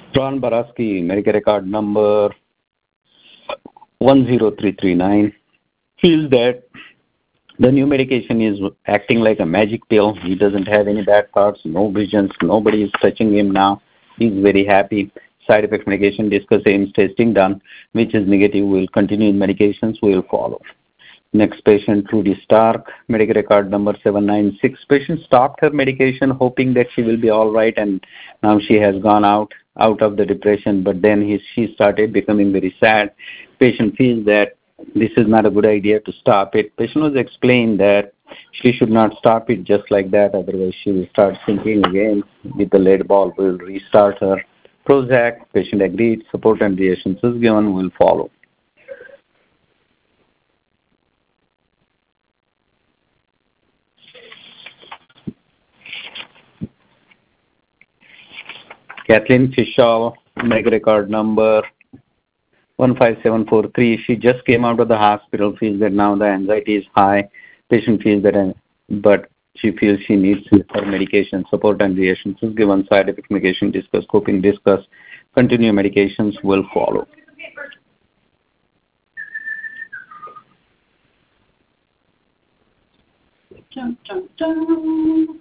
Ron Baraski, Medicare record number 10339, feels that the new medication is acting like a magic pill. He doesn't have any bad thoughts, no visions, nobody is touching him now. He's very happy. Side effect medication discuss aims testing done, which is negative. Will continue in medications, will follow. Next patient, Trudy Stark, Medicare record number 796. Patient stopped her medication hoping that she will be all right, and now she has gone out of the depression, but then she started becoming very sad. Patient feels that this is not a good idea to stop it. Patient was explained that she should not stop it just like that, otherwise she will start thinking again with the lead ball, will restart her. Prozac, patient agreed, support and reassurances given will follow. Kathleen Fishall, make record number 15743. She just came out of the hospital, feels that now the anxiety is high. Patient feels that, but she feels she needs her medication, support and reassurances given, side effect medication discuss, coping discuss, continue medications will follow. Dun, dun, dun.